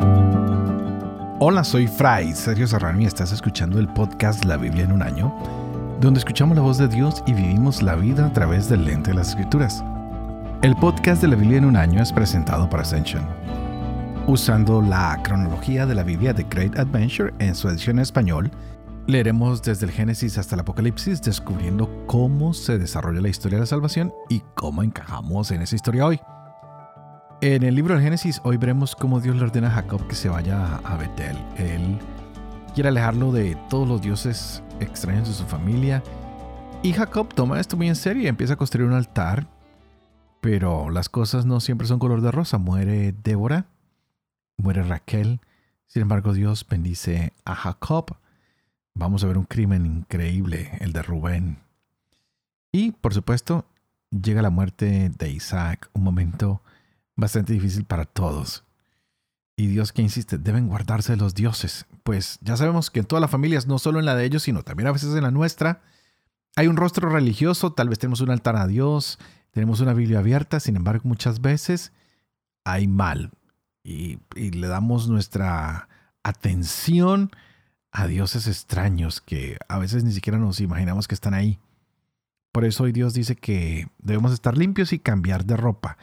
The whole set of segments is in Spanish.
Hola, soy Fray Sergio Serrano y estás escuchando el podcast La Biblia en un año, donde escuchamos la voz de Dios y vivimos la vida a través del lente de las Escrituras. El podcast de La Biblia en un año es presentado por Ascension, usando la cronología de la Biblia de Great Adventure en su edición en español. Leeremos desde el Génesis hasta el Apocalipsis, descubriendo cómo se desarrolla la historia de la salvación y cómo encajamos en esa historia hoy. En el libro del Génesis, hoy veremos cómo Dios le ordena a Jacob que se vaya a Betel. Él quiere alejarlo de todos los dioses extraños de su familia. Y Jacob toma esto muy en serio y empieza a construir un altar. Pero las cosas no siempre son color de rosa. Muere Débora, muere Raquel. Sin embargo, Dios bendice a Jacob. Vamos a ver un crimen increíble, el de Rubén. Y, por supuesto, llega la muerte de Isaac, un momento bastante difícil para todos. Y Dios que insiste, deben guardarse de los dioses. Pues ya sabemos que en todas las familias, no solo en la de ellos, sino también a veces en la nuestra, hay un rostro religioso, tal vez tenemos un altar a Dios, tenemos una Biblia abierta, sin embargo muchas veces hay mal. Y le damos nuestra atención a dioses extraños que a veces ni siquiera nos imaginamos que están ahí. Por eso hoy Dios dice que debemos estar limpios y cambiar de ropa.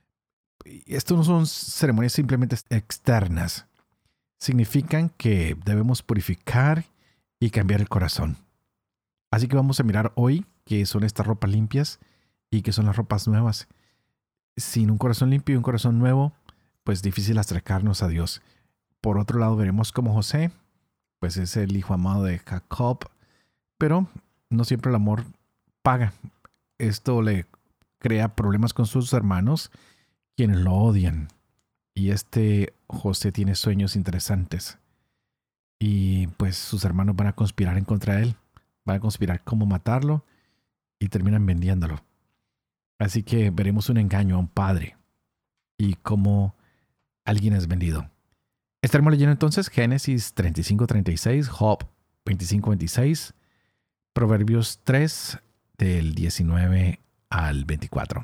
Esto no son ceremonias simplemente externas. Significan que debemos purificar y cambiar el corazón. Así que vamos a mirar hoy qué son estas ropas limpias y qué son las ropas nuevas. Sin un corazón limpio y un corazón nuevo, pues difícil acercarnos a Dios. Por otro lado, veremos cómo José, pues es el hijo amado de Jacob, pero no siempre el amor paga. Esto le crea problemas con sus hermanos, quienes lo odian. Y José tiene sueños interesantes. Y pues sus hermanos van a conspirar en contra de él. Van a conspirar cómo matarlo y terminan vendiéndolo. Así que veremos un engaño a un padre y cómo alguien es vendido. Estaremos leyendo entonces Génesis 35-36, Job 25-26, Proverbios 3 del 19 al 24.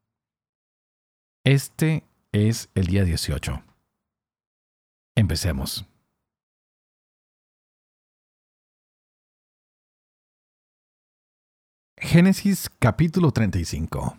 Este es el día 18. Empecemos. Génesis capítulo 35.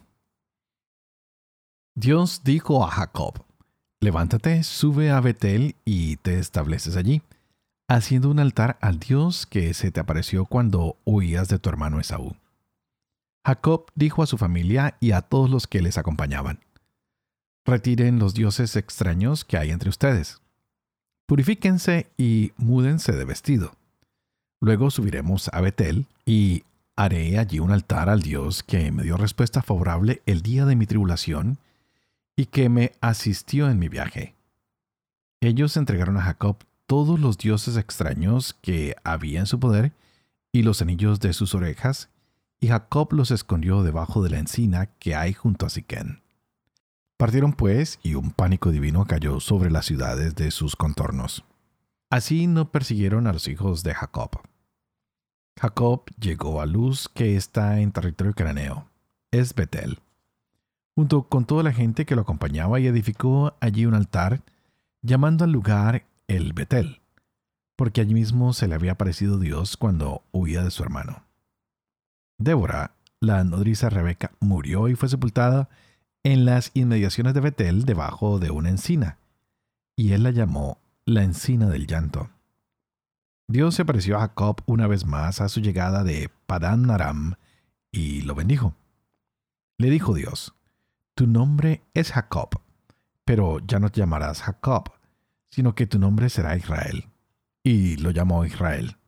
Dios dijo a Jacob: levántate, sube a Betel y te estableces allí, haciendo un altar al Dios que se te apareció cuando huías de tu hermano Esaú. Jacob dijo a su familia y a todos los que les acompañaban: retiren los dioses extraños que hay entre ustedes. Purifíquense y múdense de vestido. Luego subiremos a Betel y haré allí un altar al Dios que me dio respuesta favorable el día de mi tribulación y que me asistió en mi viaje. Ellos entregaron a Jacob todos los dioses extraños que había en su poder y los anillos de sus orejas, y Jacob los escondió debajo de la encina que hay junto a Siquén. Partieron pues, y un pánico divino cayó sobre las ciudades de sus contornos. Así no persiguieron a los hijos de Jacob. Jacob llegó a Luz, que está en territorio cananeo, es Betel, junto con toda la gente que lo acompañaba, y edificó allí un altar, llamando al lugar el Betel, porque allí mismo se le había aparecido Dios cuando huía de su hermano. Débora, la nodriza Rebeca, murió y fue sepultada en las inmediaciones de Betel, debajo de una encina, y él la llamó la encina del llanto. Dios se apareció a Jacob una vez más a su llegada de Padán Aram y lo bendijo. Le dijo Dios: tu nombre es Jacob, pero ya no te llamarás Jacob, sino que tu nombre será Israel. Y lo llamó Israel.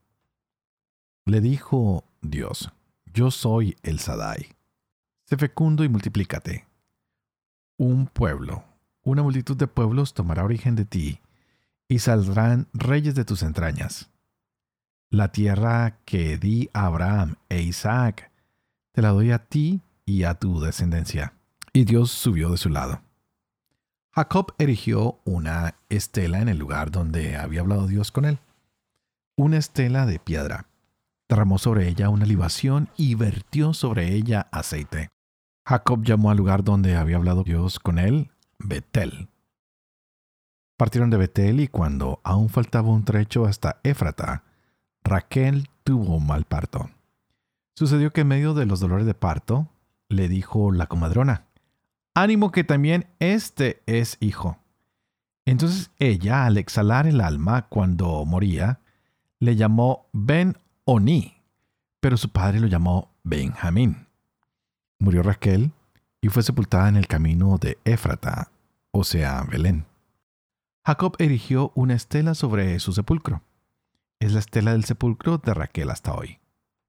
Le dijo Dios: yo soy el Sadai. Sé fecundo y multiplícate. Un pueblo, una multitud de pueblos tomará origen de ti, y saldrán reyes de tus entrañas. La tierra que di a Abraham e Isaac, te la doy a ti y a tu descendencia. Y Dios subió de su lado. Jacob erigió una estela en el lugar donde había hablado Dios con él. Una estela de piedra. Derramó sobre ella una libación y vertió sobre ella aceite. Jacob llamó al lugar donde había hablado Dios con él Betel. Partieron de Betel y cuando aún faltaba un trecho hasta Éfrata, Raquel tuvo mal parto. Sucedió que en medio de los dolores de parto, le dijo la comadrona: «Ánimo que también este es hijo». Entonces ella, al exhalar el alma cuando moría, le llamó Ben-Oni, pero su padre lo llamó Benjamín. Murió Raquel y fue sepultada en el camino de Éfrata, o sea, Belén. Jacob erigió una estela sobre su sepulcro. Es la estela del sepulcro de Raquel hasta hoy.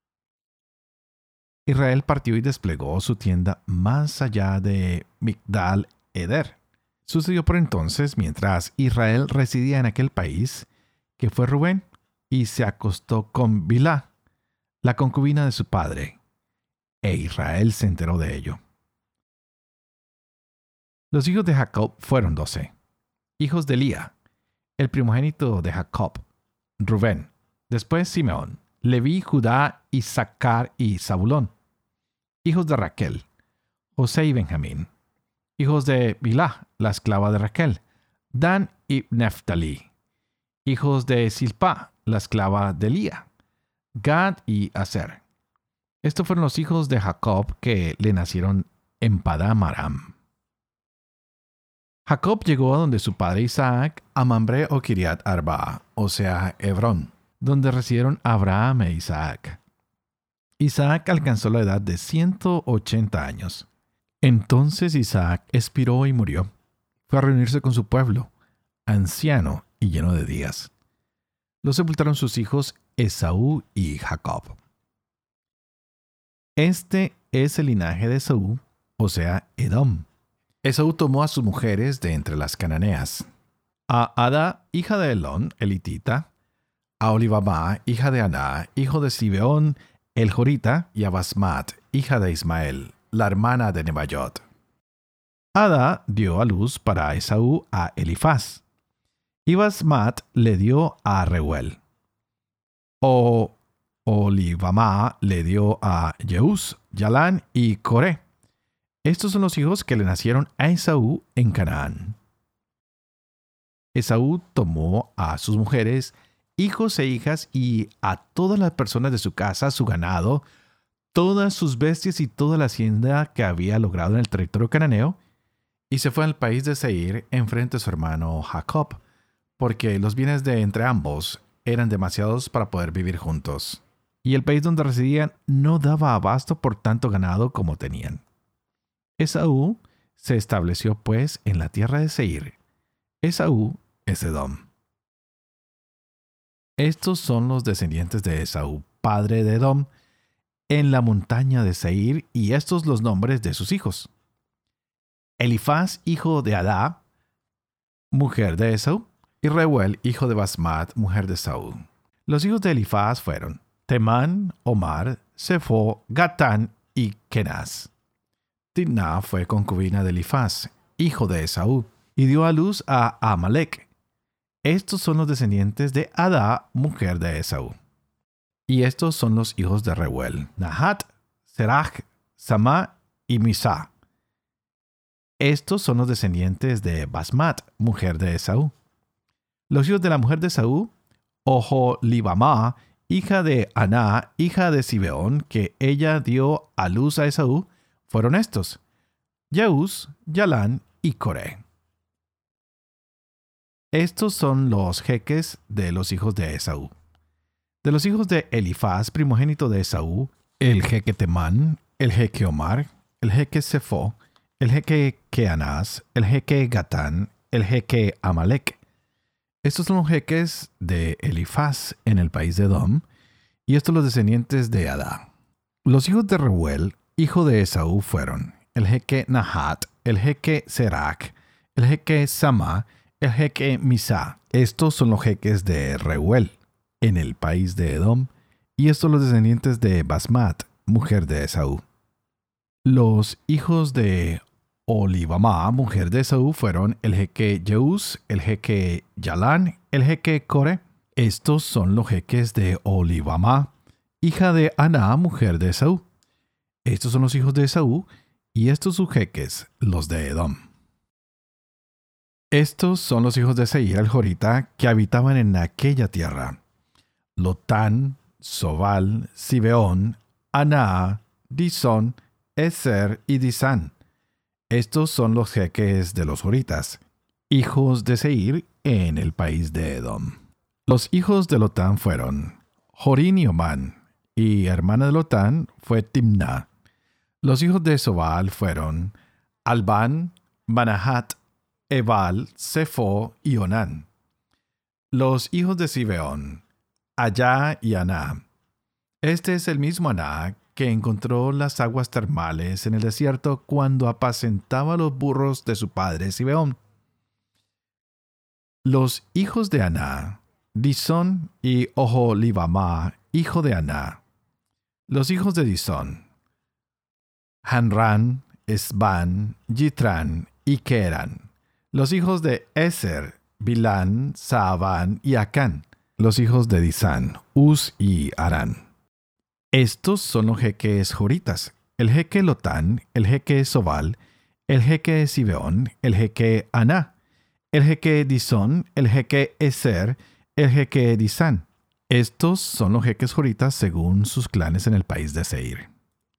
Israel partió y desplegó su tienda más allá de Migdal Eder. Sucedió por entonces, mientras Israel residía en aquel país, que fue Rubén y se acostó con Bilhá, la concubina de su padre, e Israel se enteró de ello. Los hijos de Jacob fueron 12. Hijos de Lía, el primogénito de Jacob, Rubén, después Simeón, Leví, Judá, Isaacar y Zabulón. Hijos de Raquel, José y Benjamín. Hijos de Bilhá, la esclava de Raquel, Dan y Neftalí. Hijos de Silpá, la esclava de Lía, Gad y Aser. Estos fueron los hijos de Jacob que le nacieron en Padán Aram. Jacob llegó a donde su padre Isaac, a Mamre o Kiriat Arba, o sea, Hebrón, donde residieron Abraham e Isaac. Isaac alcanzó la edad de 180 años. Entonces Isaac expiró y murió. Fue a reunirse con su pueblo, anciano y lleno de días. Lo sepultaron sus hijos Esaú y Jacob. Este es el linaje de Esaú, o sea, Edom. Esaú tomó a sus mujeres de entre las cananeas: a Ada, hija de Elón, el hitita; a Olivamá, hija de Aná, hijo de Sibeón, el jorita; y a Basmat, hija de Ismael, la hermana de Nebayot. Ada dio a luz para Esaú a Elifaz, y Basmat le dio a Reuel. Olivamá le dio a Jeús, Yalán y Coré. Estos son los hijos que le nacieron a Esaú en Canaán. Esaú tomó a sus mujeres, hijos e hijas y a todas las personas de su casa, su ganado, todas sus bestias y toda la hacienda que había logrado en el territorio cananeo, y se fue al país de Seir enfrente de su hermano Jacob, porque los bienes de entre ambos eran demasiados para poder vivir juntos, y el país donde residían no daba abasto por tanto ganado como tenían. Esaú se estableció pues en la tierra de Seir. Esaú es Edom. Estos son los descendientes de Esaú, padre de Edom, en la montaña de Seir, y estos los nombres de sus hijos: Elifaz, hijo de Adá, mujer de Esaú, y Reuel, hijo de Basmat, mujer de Esaú. Los hijos de Elifaz fueron Temán, Omar, Sefo, Gatán y Kenaz. Timná fue concubina de Elifaz, hijo de Esaú, y dio a luz a Amalec. Estos son los descendientes de Adá, mujer de Esaú. Y estos son los hijos de Reuel: Nahat, Serach, Samá y Misá. Estos son los descendientes de Basmat, mujer de Esaú. Los hijos de la mujer de Esaú: Oholibamá, hija de Aná, hija de Sibeón, que ella dio a luz a Esaú, fueron estos: Jeús, Yalán y Coré. Estos son los jeques de los hijos de Esaú. De los hijos de Elifaz, primogénito de Esaú: el jeque Temán, el jeque Omar, el jeque Sefo, el jeque Kenaz, el jeque Gatán, el jeque Amalec. Estos son los jeques de Elifaz en el país de Edom, y estos los descendientes de Adá. Los hijos de Reuel, hijo de Esaú, fueron el jeque Nahat, el jeque Serach, el jeque Samá, el jeque Misá. Estos son los jeques de Reuel en el país de Edom, y estos los descendientes de Basmat, mujer de Esaú. Los hijos de Olivamá, mujer de Esaú, fueron el jeque Jeús, el jeque Yalán, el jeque Coré. Estos son los jeques de Olivamá, hija de Aná, mujer de Esaú. Estos son los hijos de Esaú, y estos sus jeques, los de Edom. Estos son los hijos de Seir el Jorita que habitaban en aquella tierra: Lotán, Sobal, Zibeón, Aná, Disón, Ezer y Disán. Estos son los jeques de los Joritas, hijos de Seir en el país de Edom. Los hijos de Lotán fueron Jorín y Omán, y hermana de Lotán fue Timná. Los hijos de Sobal fueron Albán, Manahat, Ebal, Sefo y Onán. Los hijos de Zibeón, Allá y Aná. Este es el mismo Aná que encontró las aguas termales en el desierto cuando apacentaba los burros de su padre Zibeón. Los hijos de Aná, Disón y Oholibamá, hijo de Aná. Los hijos de Disón, Hanrán, Esbán, Yitrán y Querán. Los hijos de Ezer, Bilán, Saabán y Acán. Los hijos de Disán, Uz y Arán. Estos son los jeques joritas: el jeque Lotán, el jeque Sobal, el jeque Zibeón, el jeque Aná, el jeque Disón, el jeque Ezer, el jeque Disán. Estos son los jeques joritas según sus clanes en el país de Seir.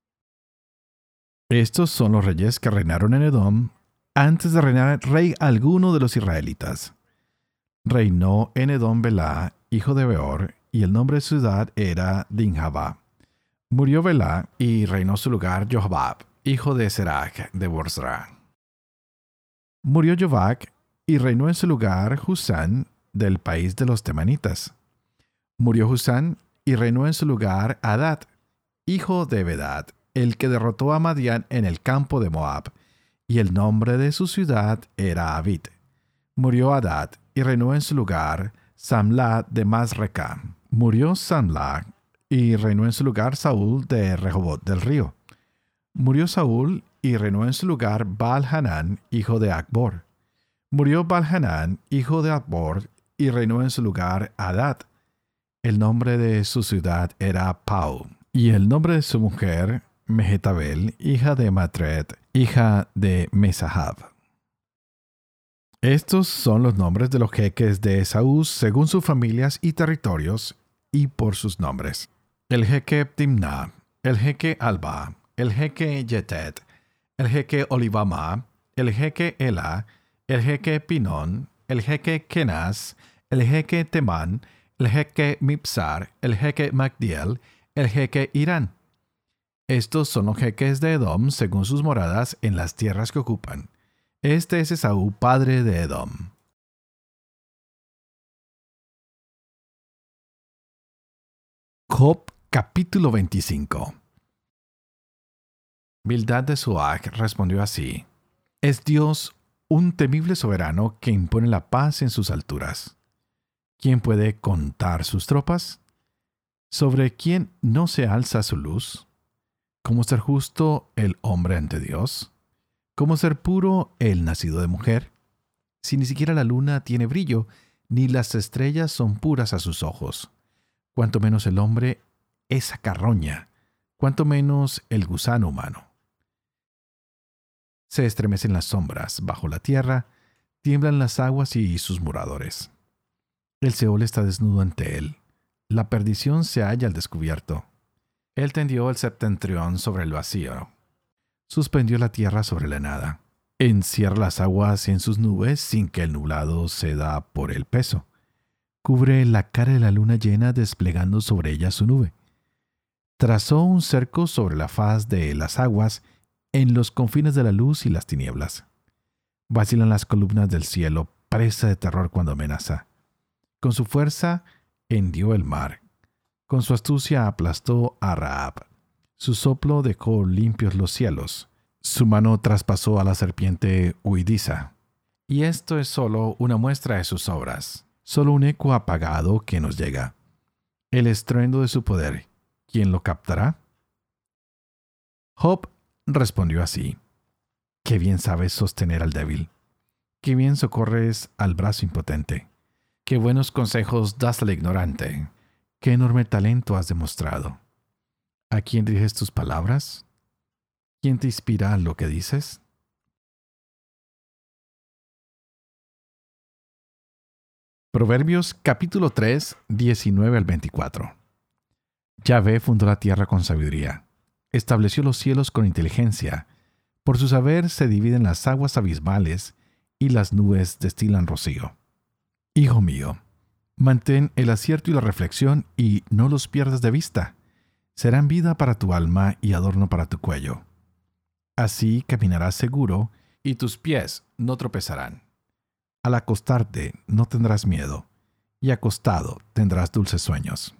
Estos son los reyes que reinaron en Edom antes de reinar rey alguno de los israelitas. Reinó en Edom Belá, hijo de Beor, y el nombre de su ciudad era Dinhabá. Murió Belá y reinó en su lugar Jobab, hijo de Serach de Bozra. Murió Jobab y reinó en su lugar Husán del país de los temanitas. Murió Husán y reinó en su lugar Hadad, hijo de Bedad, el que derrotó a Madián en el campo de Moab, y el nombre de su ciudad era Avit. Murió Hadad y reinó en su lugar Samla de Masreca. Murió Samla y reinó en su lugar Saúl de Rehobot del río. Murió Saúl y reinó en su lugar Baal-Hanán, hijo de Acbor. Murió Baal-Hanán, hijo de Acbor, y reinó en su lugar Hadad. El nombre de su ciudad era Pau, y el nombre de su mujer Mehetabel, hija de Matred, hija de Mesahab. Estos son los nombres de los jeques de Esaú según sus familias y territorios y por sus nombres: el jeque Timná, el jeque Alba, el jeque Yetet, el jeque Olibamá, el jeque Ela, el jeque Pinón, el jeque Kenaz, el jeque Temán, el jeque Mipsar, el jeque Magdiel, el jeque Irán. Estos son los jeques de Edom según sus moradas en las tierras que ocupan. Este es Esaú, padre de Edom. Job, capítulo 25. Bildad de Suach respondió así: ¿Es Dios un temible soberano que impone la paz en sus alturas? ¿Quién puede contar sus tropas? ¿Sobre quién no se alza su luz? ¿Cómo ser justo el hombre ante Dios? ¿Cómo ser puro el nacido de mujer? Si ni siquiera la luna tiene brillo, ni las estrellas son puras a sus ojos. Cuanto menos el hombre, esa carroña, cuanto menos el gusano humano. Se estremecen las sombras bajo la tierra, tiemblan las aguas y sus moradores. El Seol está desnudo ante él, la perdición se halla al descubierto. Él tendió el septentrión sobre el vacío, suspendió la tierra sobre la nada, encierra las aguas en sus nubes sin que el nublado ceda por el peso. Cubre la cara de la luna llena desplegando sobre ella su nube. Trazó un cerco sobre la faz de las aguas en los confines de la luz y las tinieblas. Vacilan las columnas del cielo, presa de terror cuando amenaza. Con su fuerza hendió el mar. Con su astucia aplastó a Rahab. Su soplo dejó limpios los cielos. Su mano traspasó a la serpiente huidiza. Y esto es solo una muestra de sus obras, solo un eco apagado que nos llega. El estruendo de su poder, ¿quién lo captará? Job respondió así: Qué bien sabes sostener al débil. Qué bien socorres al brazo impotente. Qué buenos consejos das al ignorante. Qué enorme talento has demostrado. ¿A quién diriges tus palabras? ¿Quién te inspira lo que dices? Proverbios capítulo 3, 19 al 24. Yahvé fundó la tierra con sabiduría, estableció los cielos con inteligencia. Por su saber se dividen las aguas abismales y las nubes destilan rocío. Hijo mío, mantén el acierto y la reflexión y no los pierdas de vista. Serán vida para tu alma y adorno para tu cuello. Así caminarás seguro y tus pies no tropezarán. Al acostarte no tendrás miedo, y acostado tendrás dulces sueños.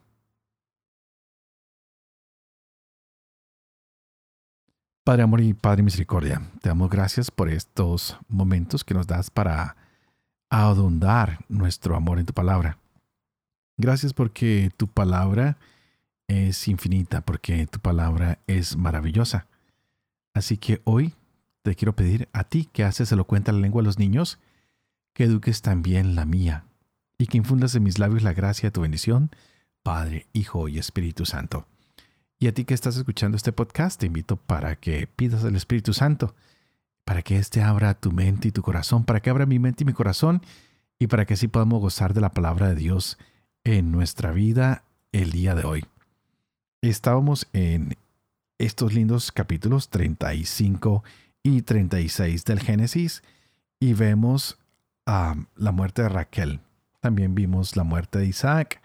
Padre amor y Padre misericordia, te damos gracias por estos momentos que nos das para ahondar nuestro amor en tu palabra. Gracias porque tu palabra es infinita, porque tu palabra es maravillosa. Así que hoy te quiero pedir a ti que haces elocuente la lengua de los niños, que eduques también la mía y que infundas en mis labios la gracia de tu bendición, Padre, Hijo y Espíritu Santo. Y a ti que estás escuchando este podcast, te invito para que pidas al Espíritu Santo, para que éste abra tu mente y tu corazón, para que abra mi mente y mi corazón, y para que así podamos gozar de la palabra de Dios en nuestra vida el día de hoy. Estábamos en estos lindos capítulos 35 y 36 del Génesis y vemos la muerte de Raquel. También vimos la muerte de Isaac.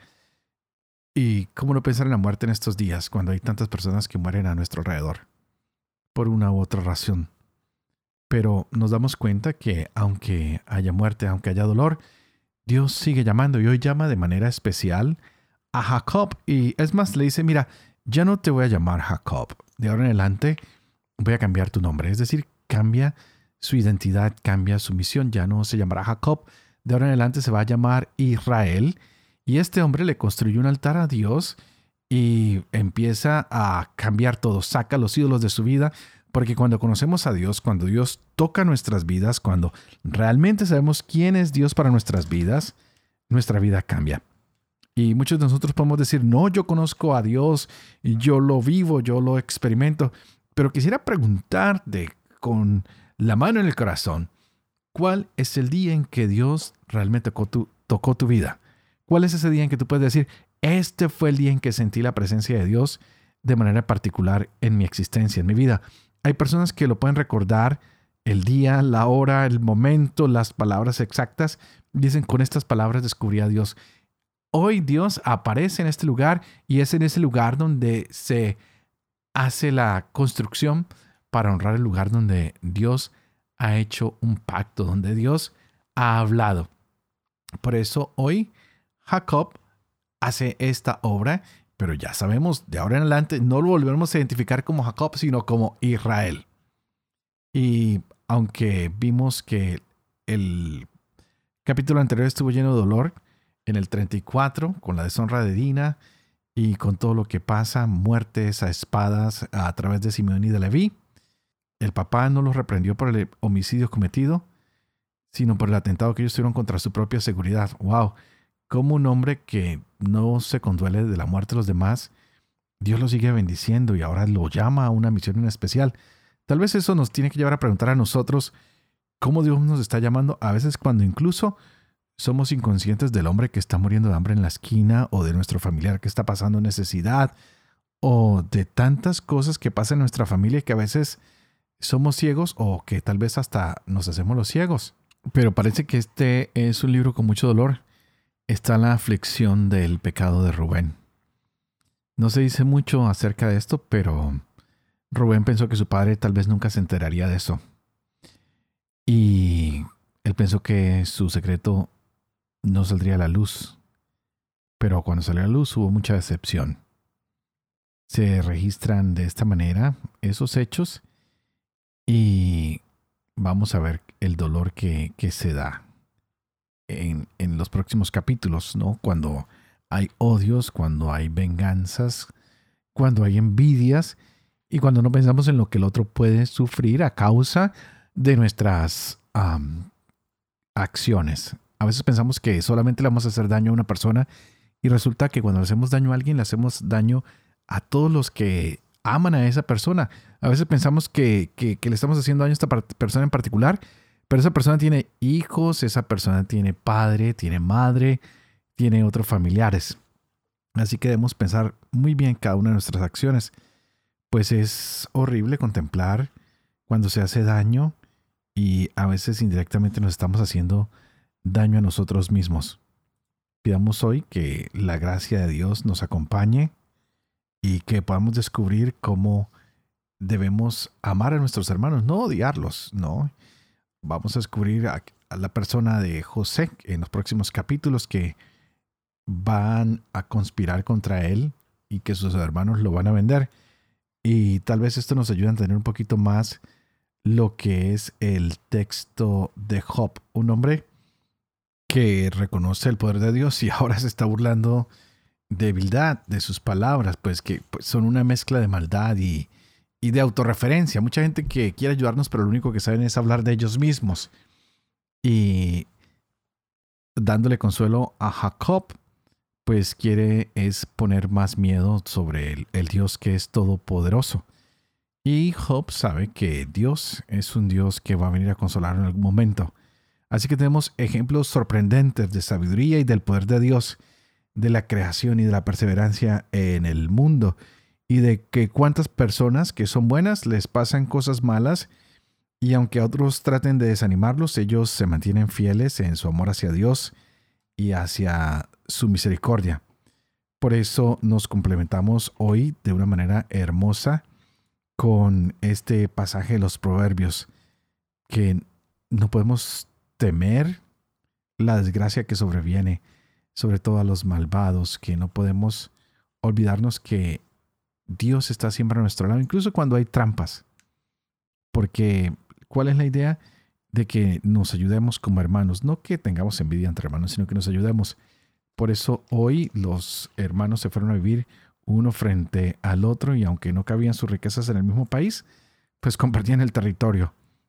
Y cómo no pensar en la muerte en estos días, cuando hay tantas personas que mueren a nuestro alrededor, por una u otra razón. Pero nos damos cuenta que aunque haya muerte, aunque haya dolor, Dios sigue llamando y hoy llama de manera especial a Jacob. Y es más, le dice, mira, ya no te voy a llamar Jacob. De ahora en adelante voy a cambiar tu nombre. Es decir, cambia su identidad, cambia su misión. Ya no se llamará Jacob. De ahora en adelante se va a llamar Israel. Y este hombre le construyó un altar a Dios y empieza a cambiar todo. Saca los ídolos de su vida. Porque cuando conocemos a Dios, cuando Dios toca nuestras vidas, cuando realmente sabemos quién es Dios para nuestras vidas, nuestra vida cambia. Y muchos de nosotros podemos decir, no, yo conozco a Dios, yo lo vivo, yo lo experimento. Pero quisiera preguntarte con la mano en el corazón, ¿cuál es el día en que Dios realmente tocó tu vida? ¿Cuál es ese día en que tú puedes decir, este fue el día en que sentí la presencia de Dios de manera particular en mi existencia, en mi vida? Hay personas que lo pueden recordar el día, la hora, el momento, las palabras exactas. Dicen, con estas palabras descubrí a Dios. Hoy Dios aparece en este lugar y es en ese lugar donde se hace la construcción para honrar el lugar donde Dios ha hecho un pacto, donde Dios ha hablado. Por eso hoy Jacob hace esta obra, pero ya sabemos, de ahora en adelante no lo volveremos a identificar como Jacob, sino como Israel. Y aunque vimos que el capítulo anterior estuvo lleno de dolor, en el 34, con la deshonra de Dina y con todo lo que pasa, muertes a espadas a través de Simeón y de Leví, el papá no los reprendió por el homicidio cometido, sino por el atentado que ellos tuvieron contra su propia seguridad. ¡Wow! Como un hombre que no se conduele de la muerte de los demás, Dios lo sigue bendiciendo y ahora lo llama a una misión en especial. Tal vez eso nos tiene que llevar a preguntar a nosotros cómo Dios nos está llamando, a veces cuando incluso somos inconscientes del hombre que está muriendo de hambre en la esquina, o de nuestro familiar que está pasando necesidad, o de tantas cosas que pasan en nuestra familia que a veces somos ciegos o que tal vez hasta nos hacemos los ciegos. Pero parece que este es un libro con mucho dolor. Está la aflicción del pecado de Rubén. No se dice mucho acerca de esto, pero Rubén pensó que su padre tal vez nunca se enteraría de eso. Y él pensó que su secreto no saldría a la luz. Pero cuando salió a la luz hubo mucha decepción. Se registran de esta manera esos hechos y vamos a ver el dolor que se da en los próximos capítulos, ¿no? Cuando hay odios, cuando hay venganzas, cuando hay envidias y cuando no pensamos en lo que el otro puede sufrir a causa de nuestras acciones. A veces pensamos que solamente le vamos a hacer daño a una persona y resulta que cuando le hacemos daño a alguien, le hacemos daño a todos los que aman a esa persona. A veces pensamos que le estamos haciendo daño a esta persona en particular, Pero esa persona tiene hijos, esa persona tiene padre, tiene madre, tiene otros familiares. Así que debemos pensar muy bien cada una de nuestras acciones, pues es horrible contemplar cuando se hace daño y a veces indirectamente nos estamos haciendo daño a nosotros mismos. Pidamos hoy que la gracia de Dios nos acompañe y que podamos descubrir cómo debemos amar a nuestros hermanos, no odiarlos, no. Vamos a descubrir a la persona de José en los próximos capítulos que van a conspirar contra él y que sus hermanos lo van a vender. Y tal vez esto nos ayude a entender un poquito más lo que es el texto de Job, un hombre que reconoce el poder de Dios y ahora se está burlando de Bildad, de sus palabras, pues que son una mezcla de maldad y de autorreferencia. Mucha gente que quiere ayudarnos, pero lo único que saben es hablar de ellos mismos. Y dándole consuelo a Jacob, pues quiere es poner más miedo sobre el Dios que es todopoderoso. Y Job sabe que Dios es un Dios que va a venir a consolar en algún momento. Así que tenemos ejemplos sorprendentes de sabiduría y del poder de Dios, de la creación y de la perseverancia en el mundo, y de que cuántas personas que son buenas les pasan cosas malas, y aunque otros traten de desanimarlos, ellos se mantienen fieles en su amor hacia Dios y hacia su misericordia. Por eso nos complementamos hoy de una manera hermosa con este pasaje de los Proverbios, que no podemos temer la desgracia que sobreviene, sobre todo a los malvados, que no podemos olvidarnos que Dios está siempre a nuestro lado, incluso cuando hay trampas. Porque, ¿cuál es la idea? De que nos ayudemos como hermanos, no que tengamos envidia entre hermanos, sino que nos ayudemos. Por eso hoy los hermanos se fueron a vivir uno frente al otro y aunque no cabían sus riquezas en el mismo país, pues compartían el territorio.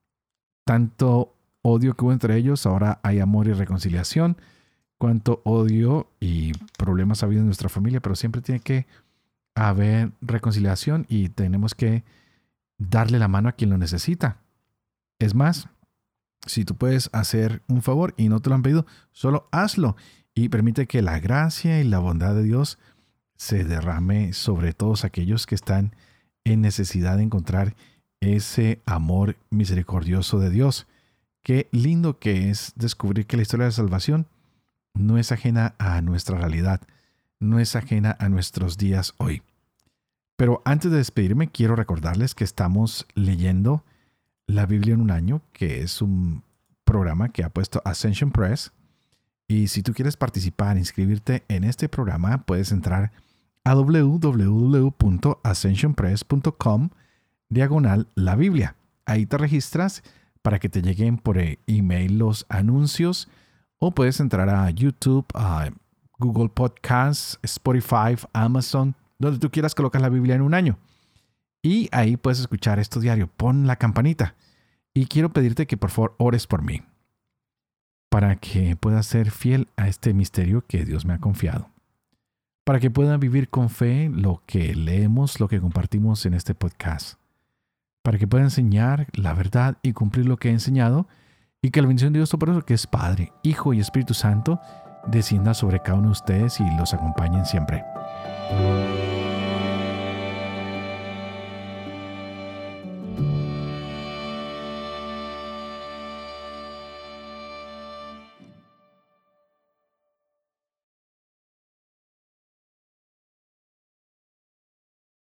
Tanto odio que hubo entre ellos, ahora hay amor y reconciliación. Cuánto odio y problemas ha habido en nuestra familia, pero siempre tiene que haber reconciliación y tenemos que darle la mano a quien lo necesita. Es más, si tú puedes hacer un favor y no te lo han pedido, solo hazlo y permite que la gracia y la bondad de Dios se derrame sobre todos aquellos que están en necesidad de encontrar ese amor misericordioso de Dios. Qué lindo que es descubrir que la historia de salvación no es ajena a nuestra realidad, no es ajena a nuestros días hoy. Pero antes de despedirme, quiero recordarles que estamos leyendo La Biblia en un año, que es un programa que ha puesto Ascension Press. Y si tú quieres participar, inscribirte en este programa, puedes entrar a www.ascensionpress.com/La Biblia. Ahí te registras para que te lleguen por email los anuncios, o puedes entrar a YouTube, a Google Podcasts, Spotify, Amazon, donde tú quieras colocar La Biblia en un año. Y ahí puedes escuchar esto diario. Pon la campanita. Y quiero pedirte que por favor ores por mí, para que pueda ser fiel a este misterio que Dios me ha confiado. Para que pueda vivir con fe lo que leemos, lo que compartimos en este podcast. Para que pueda enseñar la verdad y cumplir lo que he enseñado. Y que la bendición de Dios Todopoderoso, que es Padre, Hijo y Espíritu Santo, descienda sobre cada uno de ustedes y los acompañen siempre.